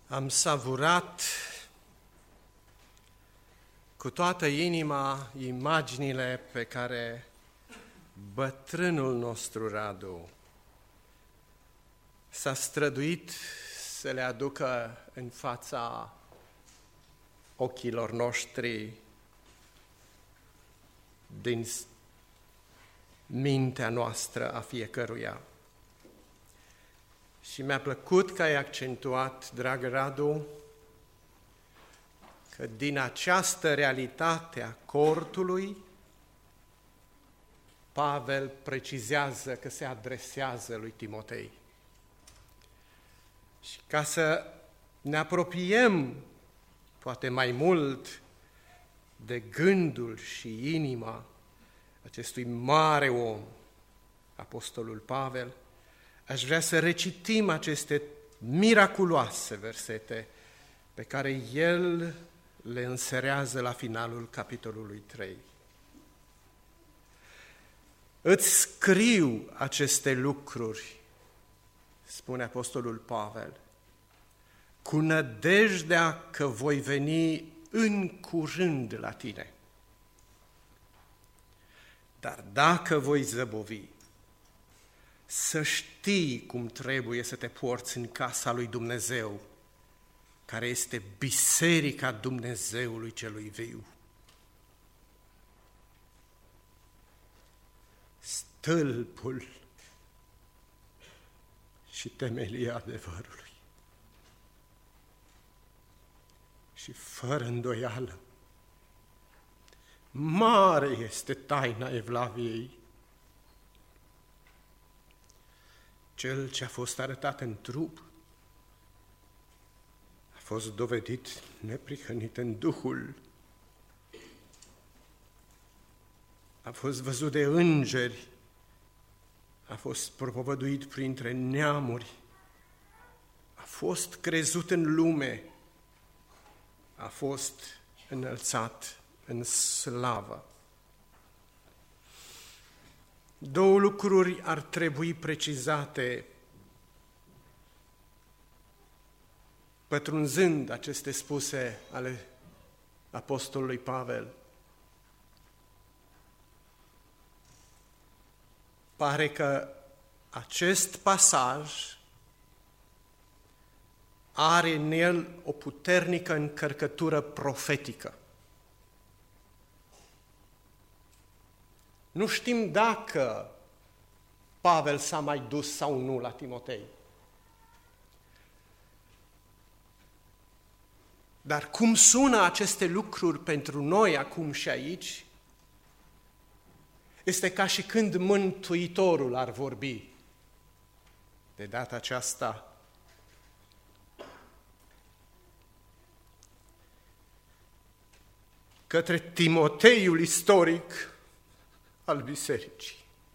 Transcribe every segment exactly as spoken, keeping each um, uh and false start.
Am savurat cu toată inima imaginile pe care bătrânul nostru Radu s-a străduit să le aducă în fața ochilor noștri din mintea noastră a fiecăruia. Și mi-a plăcut că ai accentuat, dragă Radu, că din această realitate a cortului, Pavel precizează că se adresează lui Timotei. Și ca să ne apropiem, poate mai mult, de gândul și inima acestui mare om, apostolul Pavel, aș vrea să recitim aceste miraculoase versete pe care el le înserează la finalul capitolului trei. Îți scriu aceste lucruri, spune apostolul Pavel, cu nădejdea că voi veni în curând la tine. Dar dacă voi zăbovi, să știi cum trebuie să te porți în casa lui Dumnezeu, care este biserica Dumnezeului celui viu. Stâlpul și temelia adevărului. Și fără îndoială, mare este taina Evlaviei. Cel ce a fost arătat în trup a fost dovedit neprihănit în Duhul, a fost văzut de îngeri, a fost propovăduit printre neamuri, a fost crezut în lume, a fost înălțat în slavă. Două lucruri ar trebui precizate, pătrunzând aceste spuse ale apostolului Pavel. Pare că acest pasaj are în el o puternică încărcătură profetică. Nu știm dacă Pavel s-a mai dus sau nu la Timotei. Dar cum sună aceste lucruri pentru noi acum și aici, este ca și când Mântuitorul ar vorbi. De data aceasta, către Timoteiul istoric al bisericii.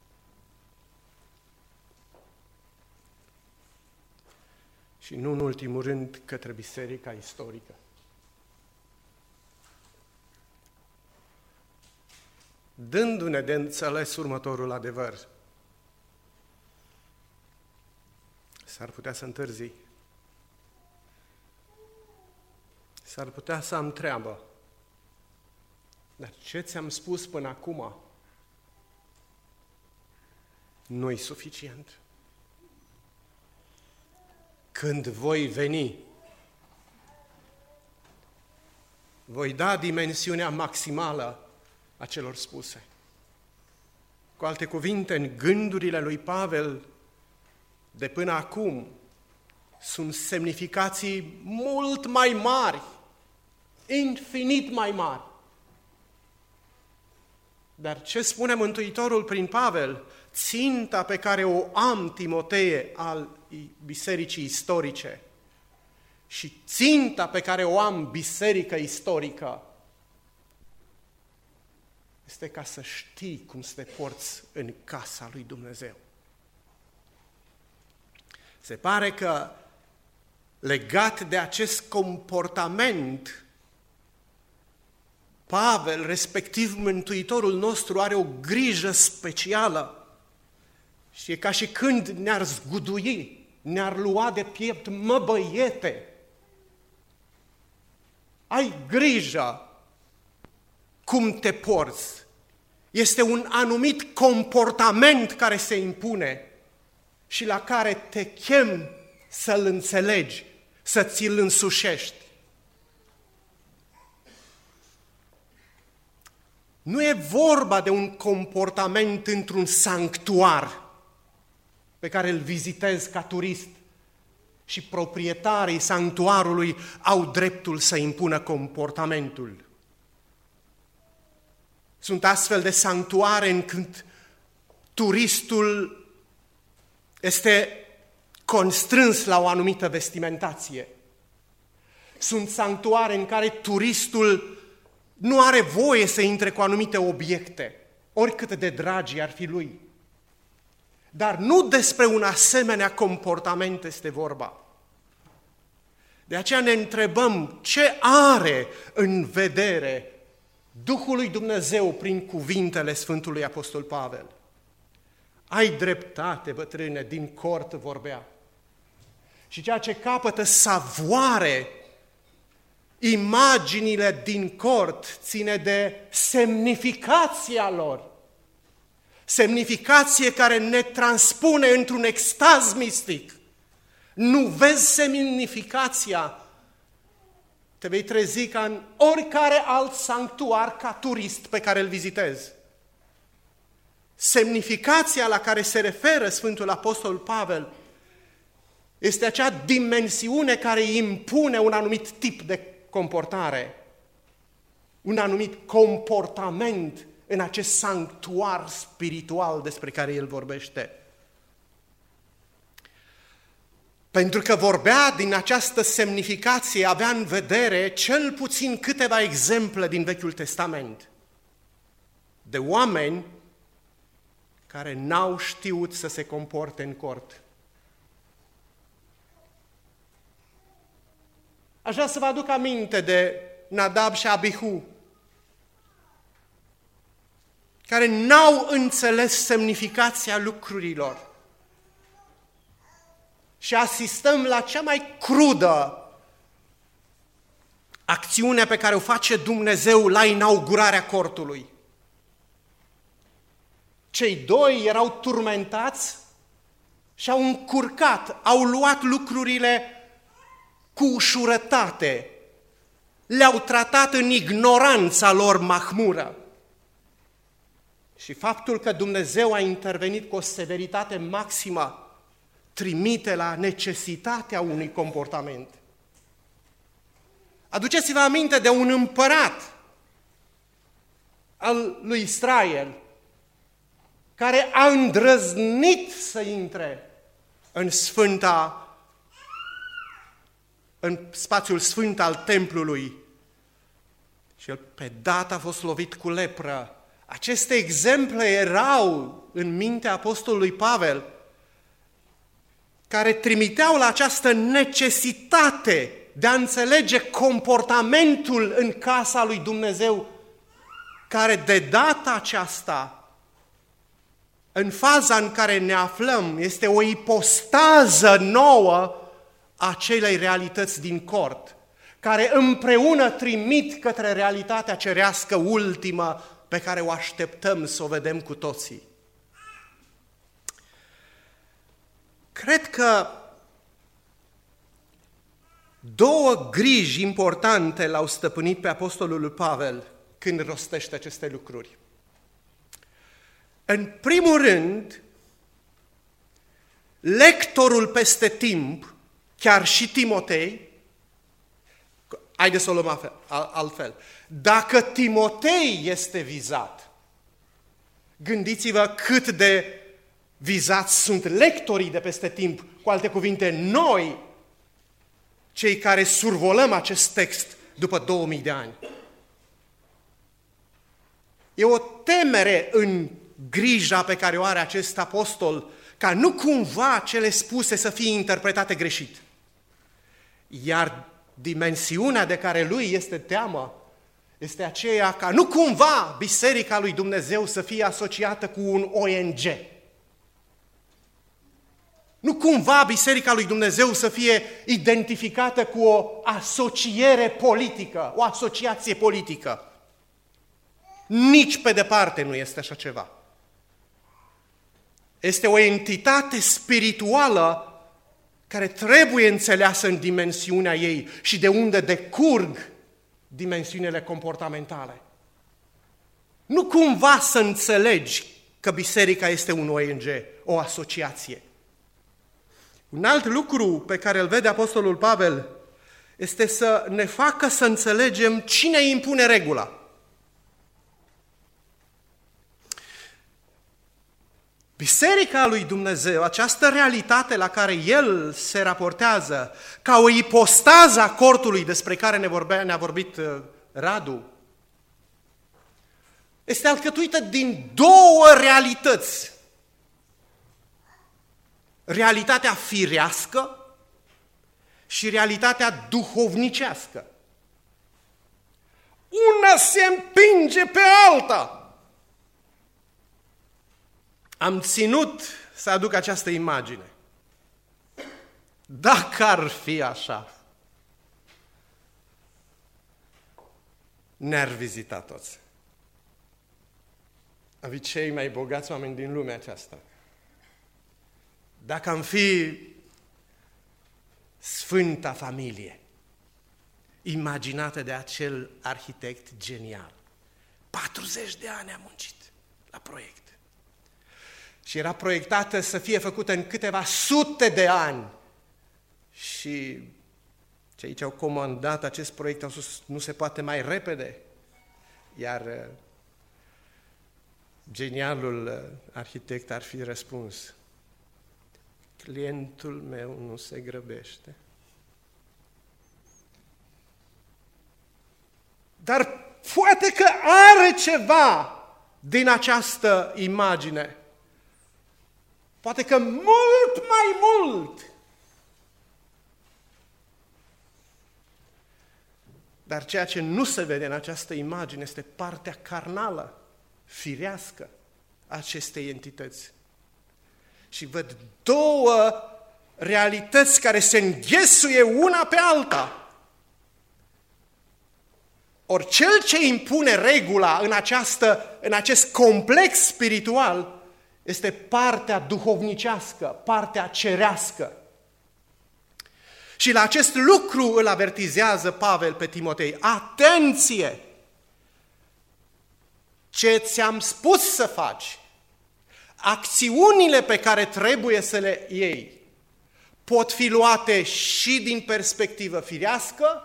Și nu în ultimul rând către biserica istorică. Dându-ne de înțeles următorul adevăr, s-ar putea să întârzi, s-ar putea să am treabă, dar ce ți-am spus până acum nu-i suficient. Când voi veni, voi da dimensiunea maximală a celor spuse. Cu alte cuvinte, în gândurile lui Pavel de până acum sunt semnificații mult mai mari, infinit mai mari. Dar ce spune Mântuitorul prin Pavel? Ținta pe care o am, Timotee, al bisericii istorice și ținta pe care o am, biserică istorică, este ca să știi cum să te porți în casa lui Dumnezeu. Se pare că legat de acest comportament, Pavel, respectiv Mântuitorul nostru, are o grijă specială și e ca și când ne-ar zgudui, ne-ar lua de piept, mă băiete, ai grijă cum te porți. Este un anumit comportament care se impune și la care te chem să-l înțelegi, să ți-l însușești. Nu e vorba de un comportament într-un sanctuar pe care îl vizitezi ca turist și proprietarii sanctuarului au dreptul să impună comportamentul. Sunt astfel de sanctuare încât turistul este constrâns la o anumită vestimentație. Sunt sanctuare în care turistul nu are voie să intre cu anumite obiecte, oricât de dragi ar fi lui. Dar nu despre un asemenea comportament este vorba. De aceea ne întrebăm ce are în vedere Duhul lui Dumnezeu prin cuvintele Sfântului Apostol Pavel. Ai dreptate, bătrâne, din cort vorbea. Și ceea ce capătă savoare, imaginile din cort, ține de semnificația lor. Semnificație care ne transpune într-un extaz mistic. Nu vezi semnificația, te vei trezi ca în oricare alt sanctuar ca turist pe care îl vizitezi. Semnificația la care se referă Sfântul Apostol Pavel este acea dimensiune care impune un anumit tip de comportare, un anumit comportament în acest sanctuar spiritual despre care el vorbește. Pentru că vorbea din această semnificație, avea în vedere cel puțin câteva exemple din Vechiul Testament de oameni care n-au știut să se comporte în cort. Aș vrea să vă aduc aminte de Nadab și Abihu, care n-au înțeles semnificația lucrurilor. Și asistăm la cea mai crudă acțiune pe care o face Dumnezeu la inaugurarea cortului. Cei doi erau turmentați și au încurcat, au luat lucrurile cu ușurătate, le-au tratat în ignoranța lor mahmură. Și faptul că Dumnezeu a intervenit cu o severitate maximă trimite la necesitatea unui comportament. Aduceți-vă aminte de un împărat al lui Israel care a îndrăznit să intre în sfânta, în spațiul sfânt al templului și el pe dată a fost lovit cu lepră. Aceste exemple erau în mintea apostolului Pavel, care trimiteau la această necesitate de a înțelege comportamentul în casa lui Dumnezeu, care de data aceasta, în faza în care ne aflăm, este o ipostază nouă a acelei realități din cort, care împreună trimit către realitatea cerească ultimă pe care o așteptăm să o vedem cu toții. Cred că două griji importante l-au stăpânit pe apostolul lui Pavel când rostește aceste lucruri. În primul rând, lectorul peste timp, chiar și Timotei, haideți să o luăm altfel, dacă Timotei este vizat, gândiți-vă cât de vizați sunt lectorii de peste timp, cu alte cuvinte, noi, cei care survolăm acest text după două mii de ani. E o temere în grija pe care o are acest apostol, ca nu cumva cele spuse să fie interpretate greșit. Iar dimensiunea de care lui este teamă este aceea ca nu cumva Biserica lui Dumnezeu să fie asociată cu un O N G. Nu cumva Biserica lui Dumnezeu să fie identificată cu o asociere politică, o asociație politică. Nici pe departe nu este așa ceva. Este o entitate spirituală care trebuie înțeleasă în dimensiunea ei și de unde decurg dimensiunile comportamentale. Nu cumva să înțelegi că biserica este un O N G, o asociație. Un alt lucru pe care îl vede Apostolul Pavel este să ne facă să înțelegem cine impune regula. Biserica lui Dumnezeu, această realitate la care El se raportează, ca o ipostază a cortului despre care ne vorbea, ne-a vorbit Radu, este alcătuită din două realități. Realitatea firească și realitatea duhovnicească. Una se împinge pe alta. Am ținut să aduc această imagine. Dacă ar fi așa, ne-ar vizita toți. Am fi cei mai bogați oameni din lumea aceasta. Dacă am fi sfânta familie, imaginată de acel arhitect genial. patruzeci de ani a muncit la proiect. Și era proiectată să fie făcută în câteva sute de ani. Și cei ce au comandat acest proiect au spus, nu se poate mai repede. Iar genialul arhitect ar fi răspuns, clientul meu nu se grăbește. Dar poate că are ceva din această imagine. Poate că mult mai mult. Dar ceea ce nu se vede în această imagine este partea carnală, firească a acestei entități. Și văd două realități care se înghesuie una pe alta. Ori cel ce impune regula în, această, în acest complex spiritual este partea duhovnicească, partea cerească. Și la acest lucru îl avertizează Pavel pe Timotei. Atenție! Ce ți-am spus să faci, acțiunile pe care trebuie să le iei, pot fi luate și din perspectivă firească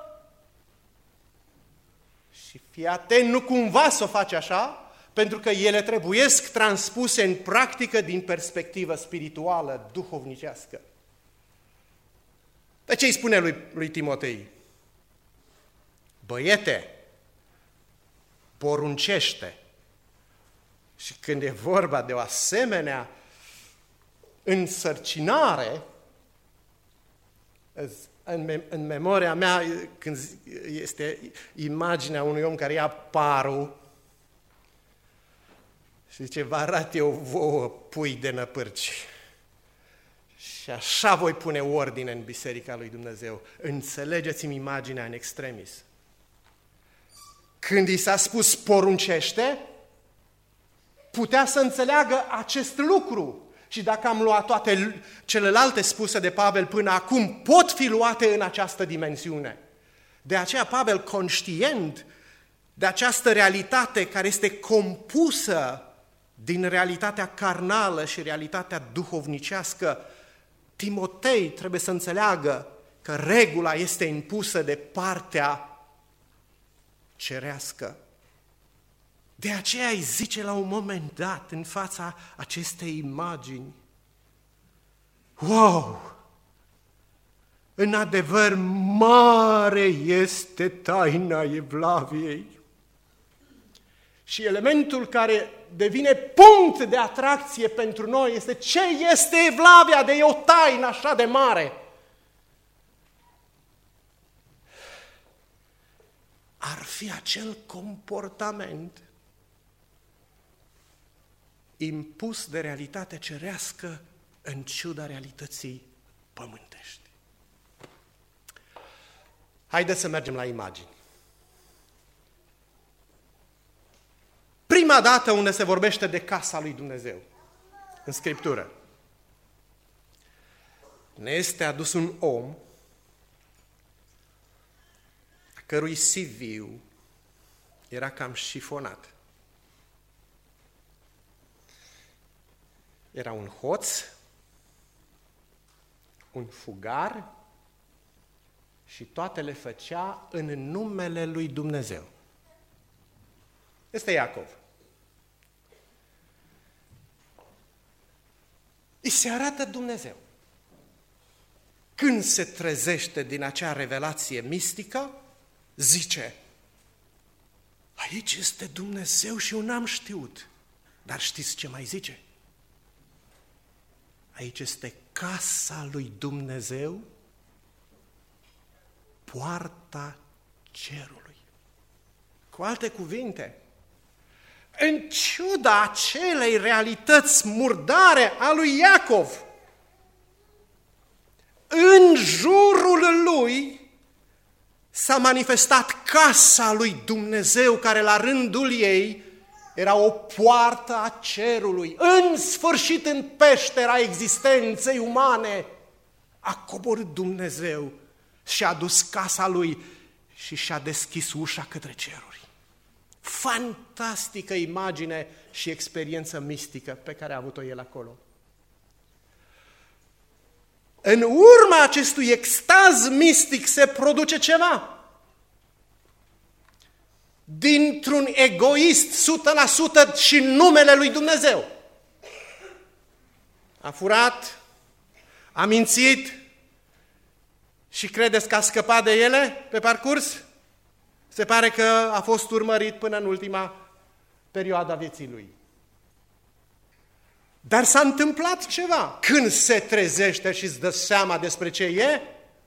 și fii atent, nu cumva să o faci așa, pentru că ele trebuiesc transpuse în practică din perspectivă spirituală, duhovnicească. De ce îi spune lui, lui Timotei? Băiete, poruncește. Și când e vorba de o asemenea însărcinare, în, în memoria mea, când este imaginea unui om care ia parul și zice, vă arăt eu vouă pui de năpârci. Și așa voi pune ordine în Biserica lui Dumnezeu. Înțelegeți-mi imaginea în extremis. Când i s-a spus poruncește, putea să înțeleagă acest lucru. Și dacă am luat toate celelalte spuse de Pavel până acum, pot fi luate în această dimensiune. De aceea Pavel, conștient de această realitate care este compusă din realitatea carnală și realitatea duhovnicească, Timotei trebuie să înțeleagă că regula este impusă de partea cerească. De aceea îi zice la un moment dat, în fața acestei imagini, wow! În adevăr, mare este taina Evlaviei. Și elementul care devine punct de atracție pentru noi este ce este Evlavia, de o taină așa de mare. Ar fi acel comportament impus de realitatea cerească în ciuda realității pământești. Haideți să mergem la imagini. Prima dată unde se vorbește de casa lui Dumnezeu, în Scriptură, ne este adus un om a cărui C V-ul era cam șifonat. Era un hoț, un fugar și toate le făcea în numele lui Dumnezeu. Este Iacov. Îi se arată Dumnezeu. Când se trezește din acea revelație mistică, zice, aici este Dumnezeu și eu n-am știut. Dar știți ce mai zice? Aici este casa lui Dumnezeu, poarta cerului. Cu alte cuvinte, în ciuda acelei realități murdare a lui Iacov, în jurul lui s-a manifestat casa lui Dumnezeu, care la rândul ei era o poartă a cerului. În sfârșit, în peștera existenței umane, a coborât Dumnezeu și a dus casa lui și și-a deschis ușa către ceruri. Fantastică imagine și experiență mistică pe care a avut-o el acolo. În urma acestui extaz mistic se produce ceva. Dintr-un egoist o sută la sută și în numele lui Dumnezeu. A furat, a mințit și credeți că a scăpat de ele pe parcurs? Se pare că a fost urmărit până în ultima perioadă a vieții lui. Dar s-a întâmplat ceva. Când se trezește și îți dă seama despre ce e,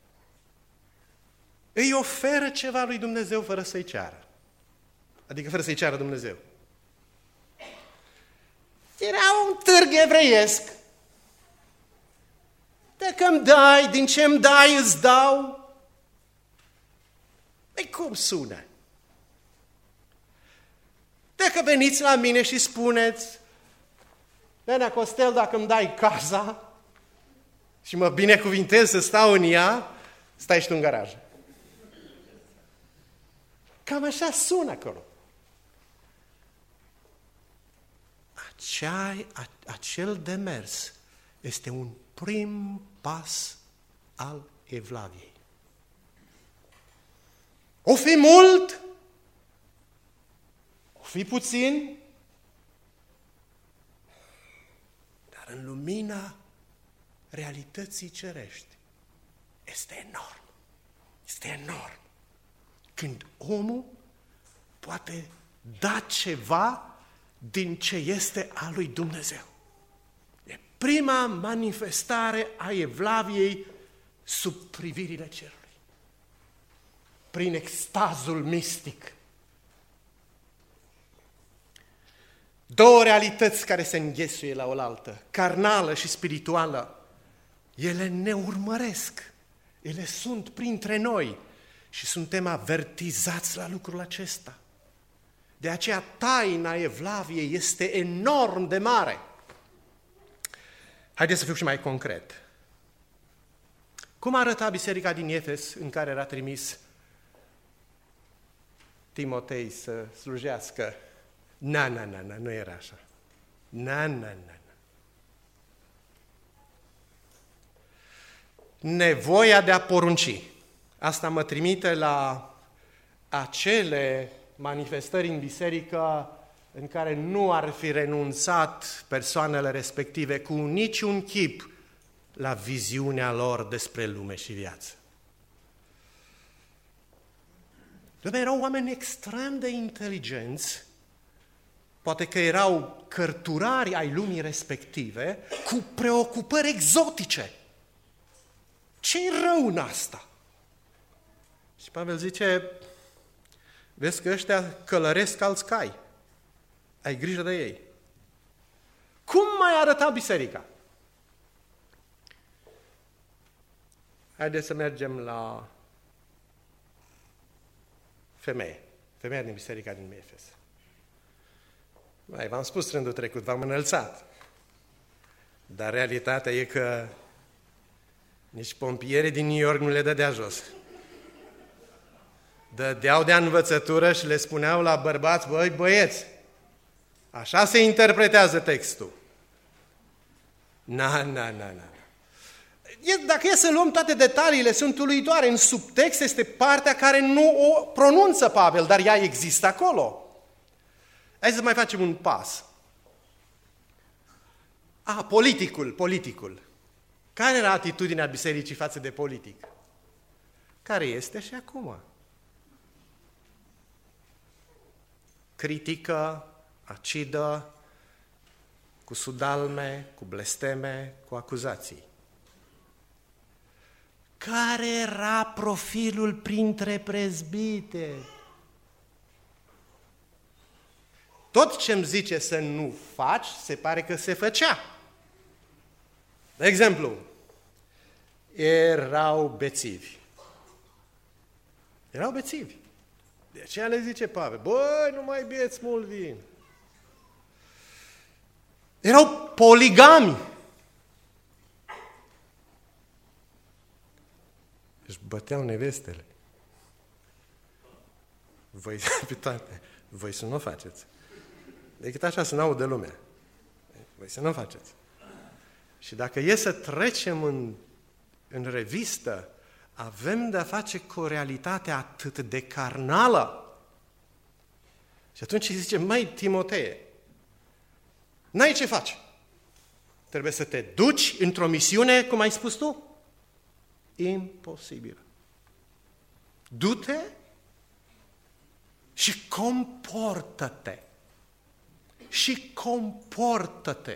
îi oferă ceva lui Dumnezeu fără să-i ceară. Adică fără să-i ceară Dumnezeu. Era un târg evreiesc. Dacă îmi dai, din ce îmi dai, îți dau. Ei, cum sună? Dacă veniți la mine și spuneți, Nenea Costel, dacă îmi dai casa și mă binecuvintez să stau în ea, stai și tu în garaj. Cam așa sună acolo. Acea, acel demers este un prim pas al evlaviei. O fi mult, o fi puțin, dar în lumina realității cerești este enorm. Este enorm. Când omul poate da ceva din ce este al lui Dumnezeu. E prima manifestare a evlaviei sub privirile cerului. Prin extazul mistic. Două realități care se înghesuie la oaltă, carnală și spirituală, ele ne urmăresc, ele sunt printre noi și suntem avertizați la lucrul acesta. De aceea taina evlaviei este enorm de mare. Haideți să fiu și mai concret. Cum arăta biserica din Efes în care era trimis Timotei să slujească? Na, na, na, na, nu era așa. Na, na, na, na. Nevoia de a porunci. Asta mă trimite la acele manifestări în biserică în care nu ar fi renunțat persoanele respective cu niciun chip la viziunea lor despre lume și viață. Lumea erau oameni extrem de inteligenți, poate că erau cărturari ai lumii respective, cu preocupări exotice. Ce-i rău în asta? Și Pavel zice, vezi că ăștia călăresc alți cai. Ai grijă de ei. Cum mai arăta biserica? Haideți să mergem la femeie. Femeia din biserica din Efes. Mai, v-am spus rândul trecut, v-am înălțat. Dar realitatea e că nici pompierii din New York nu le dădea jos. Dădeau de învățătură și le spuneau la bărbați, băi, băieți, așa se interpretează textul. Na, na, na, na. Dacă e să luăm toate detaliile, sunt uluitoare. În subtext este partea care nu o pronunță Pavel, dar ea există acolo. Hai să mai facem un pas. Ah, politicul, politicul. Care era atitudinea bisericii față de politic? Care este și acum? Critică, acidă, cu sudalme, cu blesteme, cu acuzații. Care era profilul printre prezbiteri? Tot ce-mi zice să nu faci, se pare că se făcea. De exemplu, erau bețivi. Erau bețivi. De aceea le zice Pavel, băi, nu mai beți mult vin. Erau poligami. Își băteau nevestele. Voi, pe toate, voi să nu o faceți. Decât așa să n-audă lumea. Voi să nu o faceți. Și dacă e să trecem în, în revistă, avem de-a face cu o realitate atât de carnală. Și atunci zice, măi, Timotee, n-ai ce faci. Trebuie să te duci într-o misiune, cum ai spus tu? Imposibil. Du-te și comportă-te. Și comportă-te.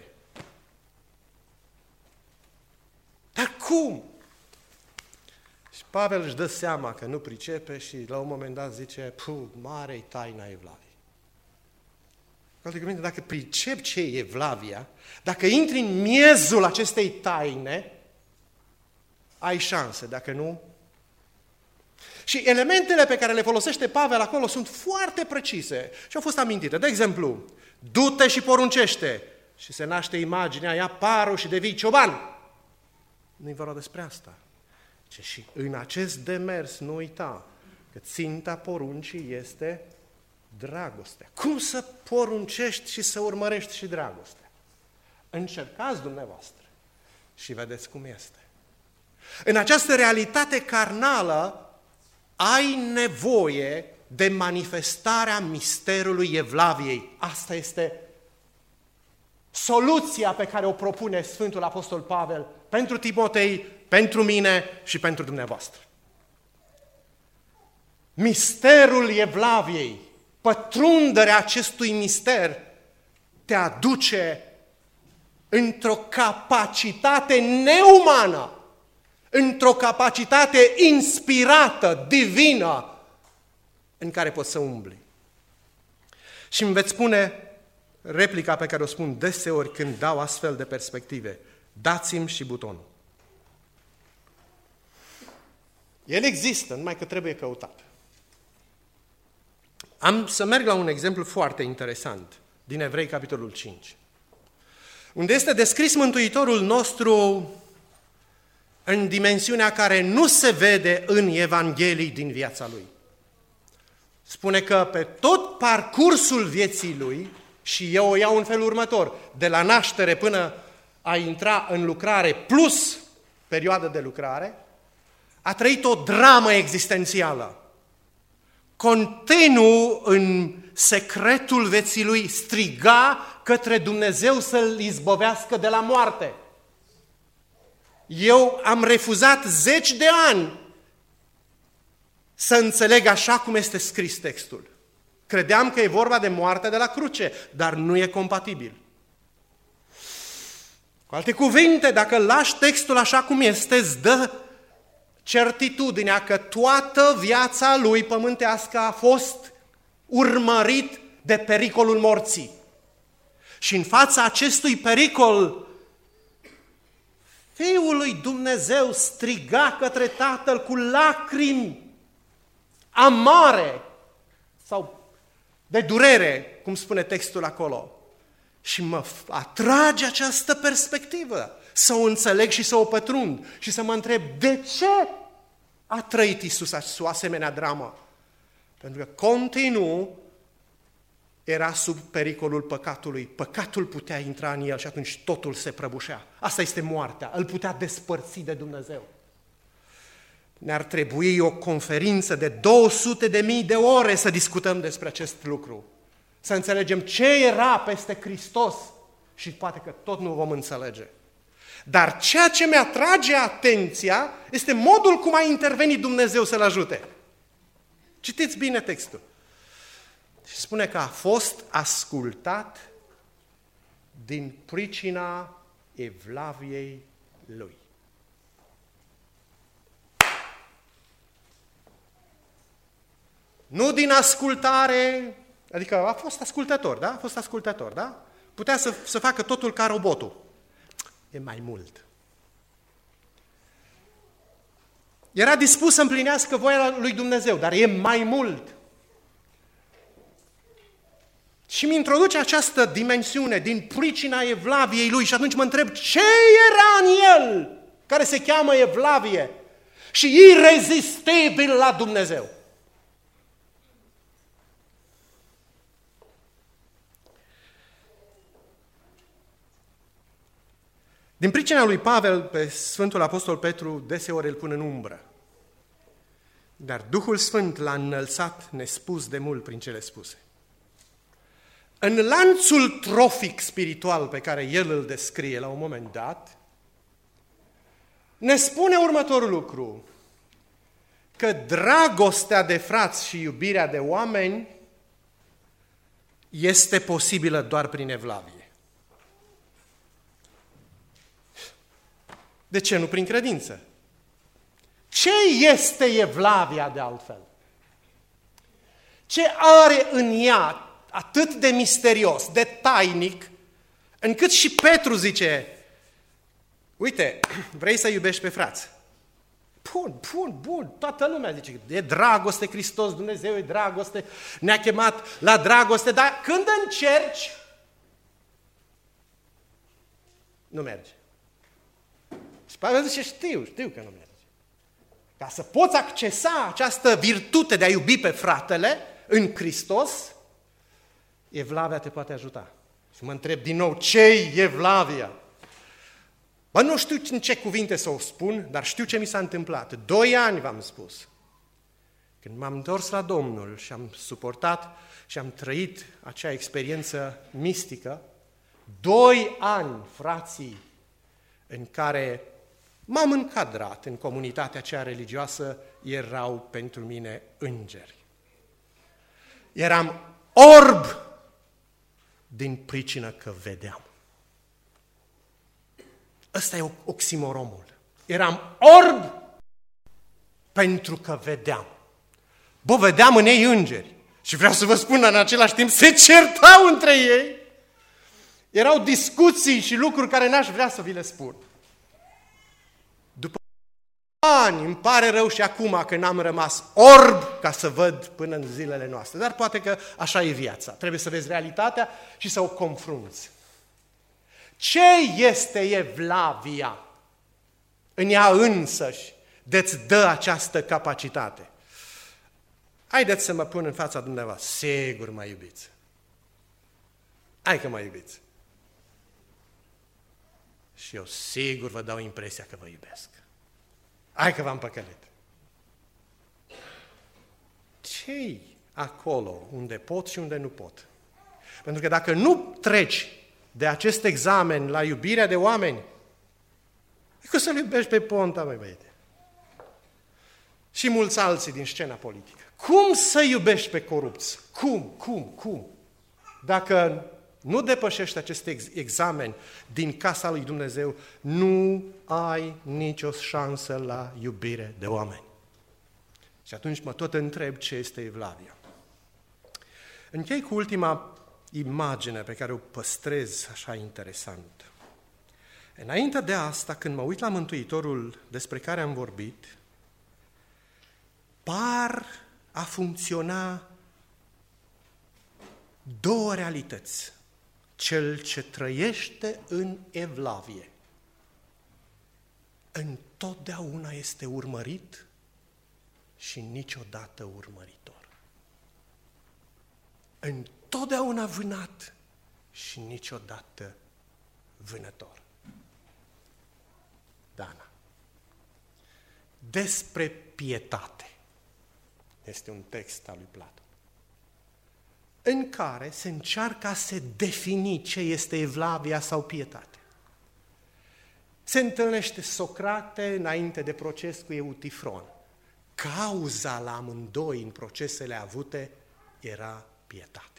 Dar cum? Și Pavel își dă seama că nu pricepe și la un moment dat zice, puh, mare-i taina Evlaviei. Cu alte cuvinte, dacă pricep ce e Evlavia, dacă intri în miezul acestei taine, ai șanse, dacă nu... Și elementele pe care le folosește Pavel acolo sunt foarte precise și au fost amintite. De exemplu, du-te și poruncește și se naște imaginea, ia parul și devii cioban. Nu-i vorba despre asta. Ce și în acest demers nu uita că ținta poruncii este dragostea. Cum să poruncești și să urmărești și dragostea? Încercați dumneavoastră și vedeți cum este. În această realitate carnală ai nevoie de manifestarea misterului Evlaviei. Asta este soluția pe care o propune Sfântul Apostol Pavel pentru Timotei, pentru mine și pentru dumneavoastră. Misterul Evlaviei, pătrunderea acestui mister te aduce într-o capacitate neumană, într-o capacitate inspirată, divină, în care poți să umbli. Și îmi veți spune replica pe care o spun deseori când dau astfel de perspective. Dați-mi și butonul. El există, numai că trebuie căutat. Am să merg la un exemplu foarte interesant din Evrei, capitolul cinci, unde este descris Mântuitorul nostru în dimensiunea care nu se vede în Evanghelii din viața Lui. Spune că pe tot parcursul vieții Lui, și eu o iau în felul următor, de la naștere până a intra în lucrare plus perioadă de lucrare, a trăit o dramă existențială. Continuu în secretul vieții Lui striga către Dumnezeu să-L izbăvească de la moarte. Eu am refuzat zeci de ani să înțeleg așa cum este scris textul. Credeam că e vorba de moartea de la cruce, dar nu e compatibil. Cu alte cuvinte, dacă lași textul așa cum este, îți dă certitudinea că toată viața lui pământească a fost urmărit de pericolul morții. Și în fața acestui pericol, Fiul lui Dumnezeu striga către Tatăl cu lacrimi amare sau de durere, cum spune textul acolo. Și mă atrage această perspectivă, să o înțeleg și să o pătrund și să mă întreb de ce a trăit Iisus o asemenea dramă. Pentru că continuu era sub pericolul păcatului. Păcatul putea intra în el și atunci totul se prăbușea. Asta este moartea, îl putea despărți de Dumnezeu. Ne-ar trebui o conferință de două sute de mii de ore să discutăm despre acest lucru. Să înțelegem ce era peste Hristos și poate că tot nu vom înțelege. Dar ceea ce mi-atrage atenția este modul cum a intervenit Dumnezeu să-l ajute. Citiți bine textul. Și spune că a fost ascultat din pricina evlaviei lui. Nu din ascultare, adică a fost ascultător, da? A fost ascultător, da? Putea să, să facă totul ca robotul. E mai mult. Era dispus să împlinească voia lui Dumnezeu, dar e mai mult. Și mi introduce această dimensiune din pricina evlaviei lui și atunci mă întreb ce era în el care se cheamă evlavie și irezistibil la Dumnezeu. Din pricina lui Pavel, pe Sfântul Apostol Petru deseori îl pune în umbră. Dar Duhul Sfânt l-a înălțat nespus de mult prin cele spuse. În lanțul trofic spiritual pe care el îl descrie la un moment dat, ne spune următorul lucru, că dragostea de frați și iubirea de oameni este posibilă doar prin evlavie. De ce nu prin credință? Ce este evlavia de altfel? Ce are în ea atât de misterios, de tainic, încât și Petru zice, uite, vrei să iubești pe frați? Bun, bun, bun, toată lumea zice, e dragoste, Hristos, Dumnezeu e dragoste, ne-a chemat la dragoste, dar când încerci, nu merge. Și Pavel zice, știu, știu că nu merge. Ca să poți accesa această virtute de a iubi pe fratele în Hristos, evlavia te poate ajuta. Și mă întreb din nou, ce-i evlavia? Bă, nu știu în ce cuvinte să o spun, dar știu ce mi s-a întâmplat. Doi ani v-am spus. Când m-am întors la Domnul și am suportat și am trăit acea experiență mistică, doi ani, frații, în care m-am încadrat în comunitatea aceea religioasă, erau pentru mine îngeri. Eram orb din pricină că vedeam. Ăsta e oximoromul. Eram orb pentru că vedeam. Bă, vedeam în ei îngeri. Și vreau să vă spun, în același timp, se certau între ei. Erau discuții și lucruri care n-aș vrea să vi le spun. După ani, îmi pare rău și acum că n-am rămas orb ca să văd până în zilele noastre. Dar poate că așa e viața. Trebuie să vezi realitatea și să o confrunți. Ce este evlavia? În ea însăși de-ți dă această capacitate. Haideți să mă pun în fața dumneavoastră. Sigur mă iubiți. Hai că mă iubiți. Și eu sigur vă dau impresia că vă iubesc. Hai că v-am păcălit. Ce-i acolo unde pot și unde nu pot? Pentru că dacă nu treci de acest examen la iubirea de oameni, e că să-l iubești pe Ponta, măi băiete. Și mulți alții din scena politică. Cum să iubești pe corupți? Cum, cum, cum? Dacă nu depășești acest examen din casa lui Dumnezeu, nu ai nicio șansă la iubire de oameni. Și atunci mă tot întreb ce este evlavia. Închei cu ultima imagine pe care o păstrez așa interesant. Înainte de asta, când mă uit la Mântuitorul despre care am vorbit, par a funcționa două realități. Cel ce trăiește în evlavie întotdeauna este urmărit și niciodată urmăritor. Întotdeauna vânat și niciodată vânător. Dana. Despre pietate. Este un text al lui Platon, în care se încearcă a se defini ce este evlavia sau pietate. Se întâlnește Socrate înainte de proces cu Eutifron. Cauza la amândoi în procesele avute era pietate.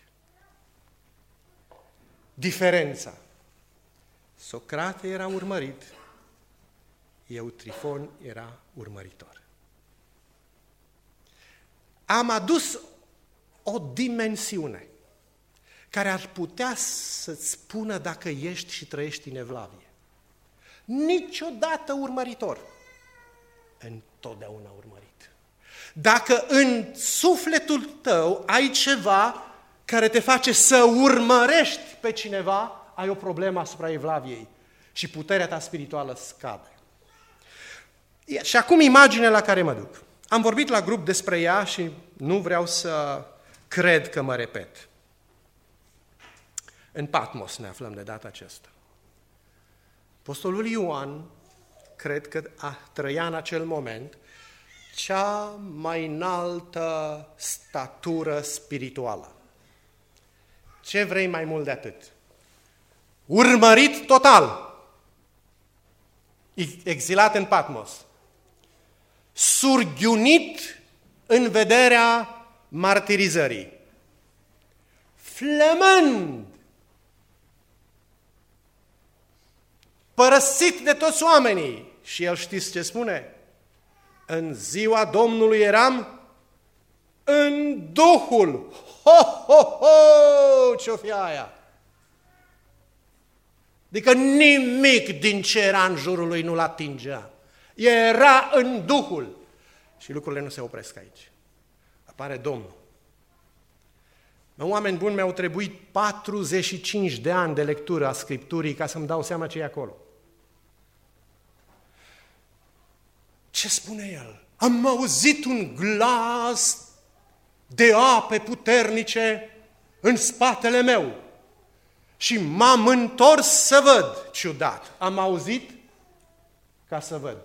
Diferența. Socrate era urmărit, Eutifron era urmăritor. Am adus o dimensiune care ar putea să-ți spună dacă ești și trăiești în evlavie. Niciodată urmăritor, întotdeauna urmărit. Dacă în sufletul tău ai ceva care te face să urmărești pe cineva, ai o problemă asupra evlaviei și puterea ta spirituală scade. Și acum imaginea la care mă duc. Am vorbit la grup despre ea și nu vreau să cred că mă repet. În Patmos ne aflăm de data aceasta. Apostolul Ioan, cred că a, trăia în acel moment cea mai înaltă statură spirituală. Ce vrei mai mult de atât? Urmărit total, exilat în Patmos, surghiunit în vederea martirizării, flămând, părăsit de toți oamenii. Și el știți ce spune? În ziua Domnului eram în Duhul. Ho, ho, ho! Ce-o fi aia? Adică nimic din ce era în jurul lui nu-l atingea. Era în Duhul. Și lucrurile nu se opresc aici. Apare Domnul. Oameni buni, mi-au trebuit patruzeci și cinci de ani de lectură a Scripturii ca să-mi dau seama ce e acolo. Ce spune el? Am auzit un glas de ape puternice în spatele meu și m-am întors să văd. Ciudat. Am auzit ca să văd.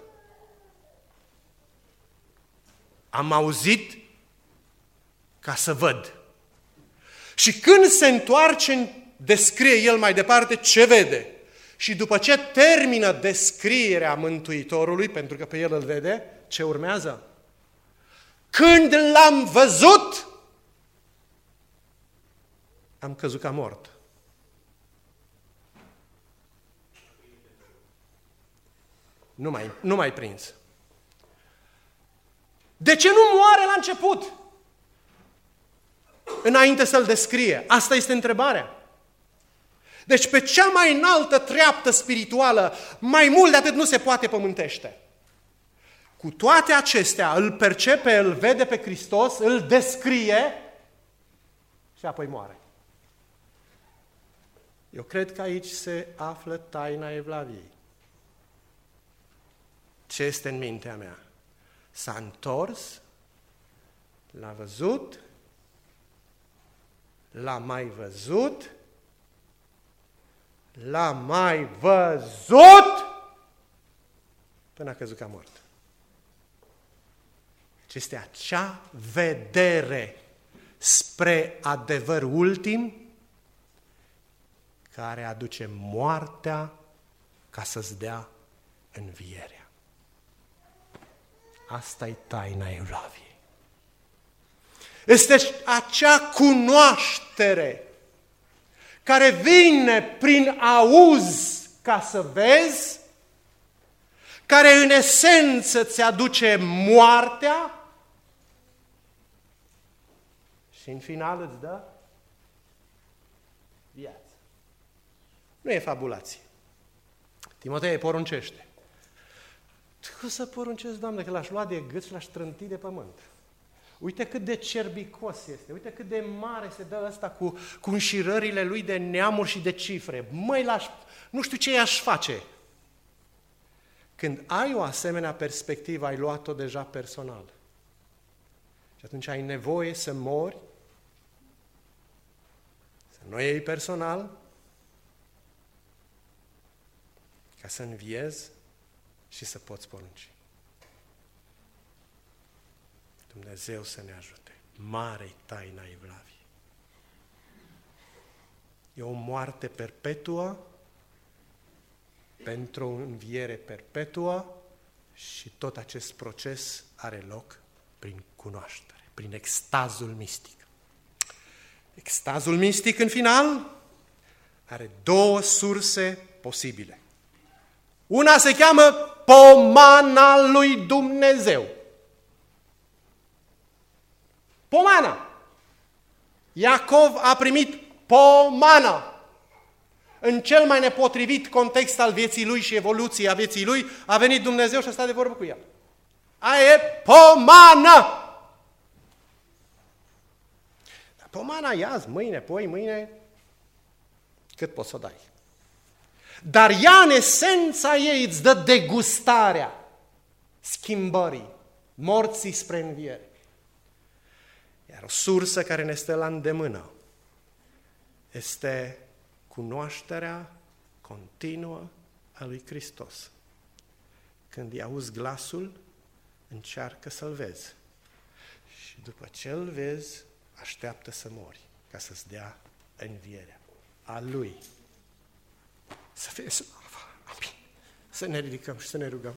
Am auzit ca să văd. Și când se întoarce, descrie el mai departe ce vede. Și după ce termină descrierea Mântuitorului, pentru că pe el îl vede, ce urmează? Când l-am văzut, am căzut ca mort. Nu mai, nu mai prins. De ce nu moare la început? Înainte să-l descrie. Asta este întrebarea. Deci pe cea mai înaltă treaptă spirituală, mai mult de atât nu se poate pământește. Cu toate acestea, îl percepe, îl vede pe Hristos, îl descrie și apoi moare. Eu cred că aici se află taina evlaviei. Ce este în mintea mea? S-a întors, l-a văzut, l-a mai văzut, l-a mai văzut până a căzut ca mort. Ce este acea vedere spre adevăr ultim care aduce moartea ca să-ți dea învierea. Asta e taina evlaviei. Este acea cunoaștere care vine prin auz ca să vezi, care în esență îți aduce moartea și în final îți dă viață. Nu e fabulație. Timotei, poruncește. Tu să poruncezi, Doamne, că l-aș lua de gât și l-aș trânti de pământ. Uite cât de cerbicos este, uite cât de mare se dă ăsta cu, cu înșirările lui de neamuri și de cifre. Măi, l-aș, nu știu ce i-aș face. Când ai o asemenea perspectivă, ai luat-o deja personal. Și atunci ai nevoie să mori, să nu o iei personal, ca să înviezi și să poți porunci. Dumnezeu să ne ajute. Mare-i taina Evlaviei. E o moarte perpetuă pentru o înviere perpetuă și tot acest proces are loc prin cunoaștere, prin extazul mistic. Extazul mistic, în final, are două surse posibile. Una se cheamă pomana lui Dumnezeu. Pomana. Iacov a primit pomana. În cel mai nepotrivit context al vieții lui și evoluției a vieții lui, a venit Dumnezeu și a stat de vorbă cu el. Aia e pomană! Dar pomana e azi, mâine, poi, mâine, cât poți să o dai. Dar ea, în esența ei, îți dă degustarea schimbării, morții spre înviere. Iar o sursă care ne stă la îndemână este cunoașterea continuă a lui Hristos. Când îi auzi glasul, încearcă să-l vezi. Și după ce îl vezi, așteaptă să mori, ca să-ți dea învierea a lui. Să fie slava. Amin. Să ne ridicăm și să ne rugăm.